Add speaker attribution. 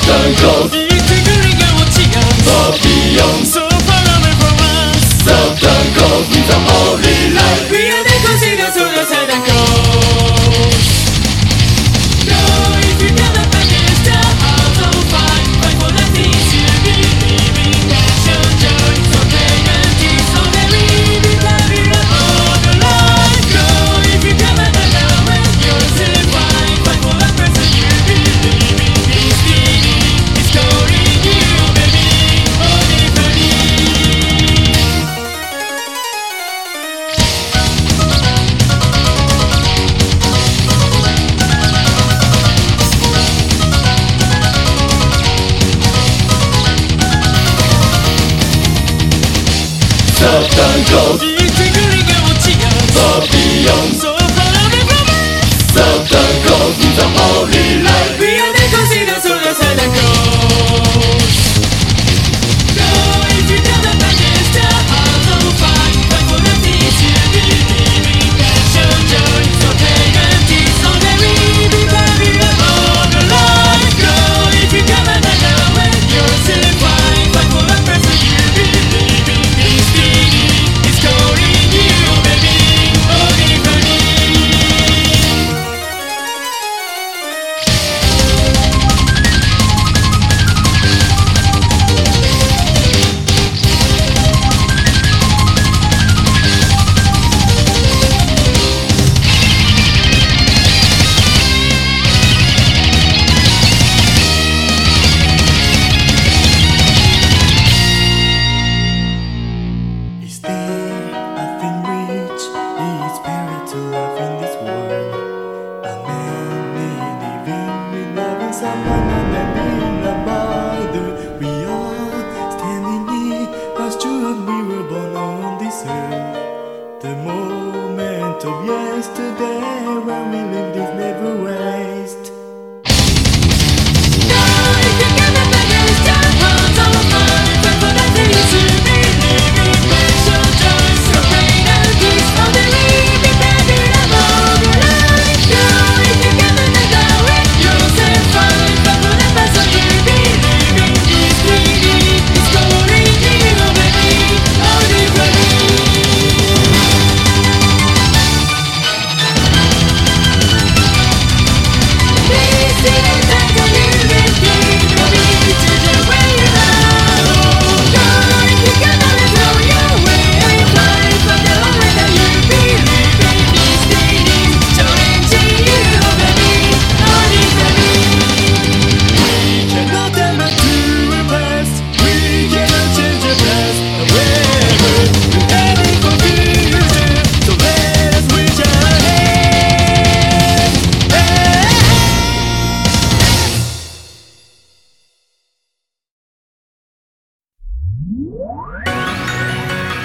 Speaker 1: Southern Coast,
Speaker 2: いつぐりが落ちが
Speaker 1: far beyond
Speaker 2: So far away from us
Speaker 1: Southern Coast is a holy life.
Speaker 2: We are the considered to the Southern Coast. Go if you never against the odds of fight. Fight for the things you believe in. Passion, joy, so guarantee. So that we be loving all the life. Go if you never when you're still fight. Fight for the person you believe in. Destiny is calling you, baby. Only for me.
Speaker 1: Southern Coast,
Speaker 2: いつぐりが落ちが
Speaker 1: far beyond
Speaker 2: So far away from us
Speaker 1: Southern Coast is a holy life.
Speaker 2: We are the considered to the Southern Coast. Go if you never against the odds of fight. Fight for the things you believe in. Passion, joy, so guarantee. So that we be loving all the life. Go if you never when you're still fight. Fight for the person you believe in. Destiny is calling you, baby. Only for me.
Speaker 3: Is there nothing rich? It's better to love in this world. A man living with loving someone and then being a mother. We are standing here as children. We were born on this earth. The moment of yesterday when we lived is never waste.